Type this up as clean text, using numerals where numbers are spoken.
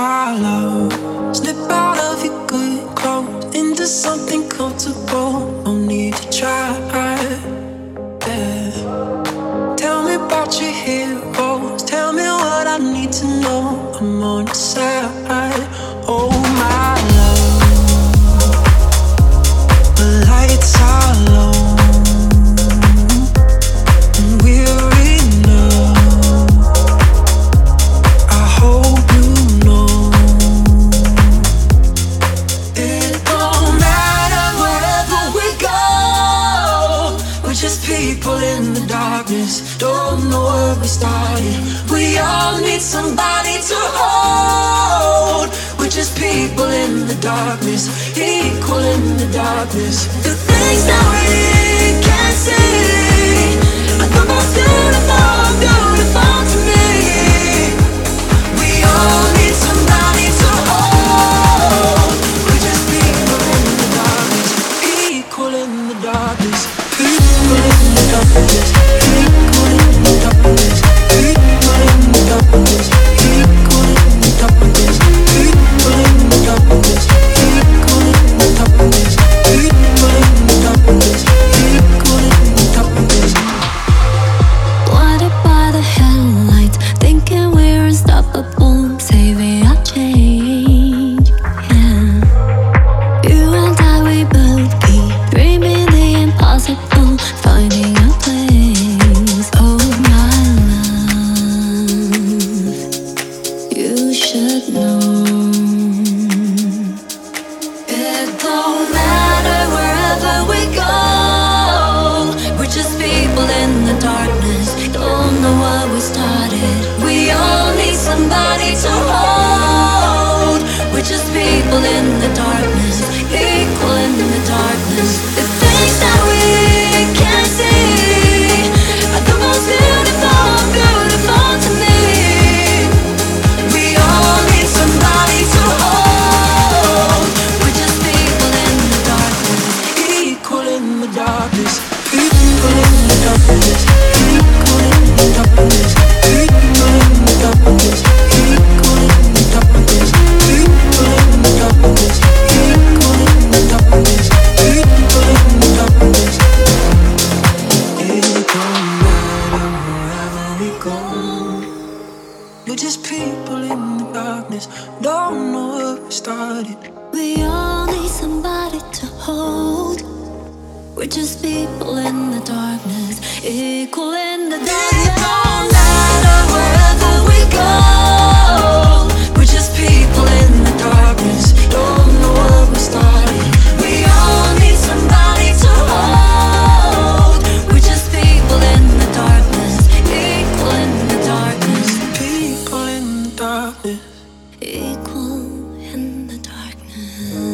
my love. Slip out of your good clothes into something comfortable. No need to try. Yeah. Tell me about your heroes. Tell me what I need to know. I'm on your side. Oh my love, the lights are low. People in the darkness don't know where we started. We all need somebody to hold. We're just people in the darkness, equal in the darkness. The things that we can't see are the most beautiful, beautiful to me. We all need somebody to hold. We're just people in the darkness, equal in the darkness. People in the darkness, equal in the darkness, equal in the darkness, equal in the darkness, equal in the darkness, equal in the darkness, equal in the darkness, equal in the darkness. Blinded by the headlights, thinking we're unstoppable, saving our change. Yeah, you and I, we both keep dreaming the impossible, finding a place. Oh my love, you should know. It don't matter wherever we go. We're just people in the darkness, don't know what we started. We all need somebody to hold. We're just people in the darkness, equal in the darkness. The things that we can't see are the most beautiful, beautiful to me. We all need somebody to hold. We're just people in the darkness, Equal in the darkness, equal in the darkness, equal in the darkness, equal in the darkness, equal in the darkness, equal in the darkness, equal in the darkness, equal in the darkness. It don't matter wherever we go. We're just people in the darkness, don't know where we started. we all need somebody to hold. We're just people in the darkness, equal in the darkness. It don't matter wherever we go. We're just people in the darkness, don't know where we started. We all need somebody to hold. We're just people in the darkness, equal in the darkness. People in the darkness. Equal in the darkness.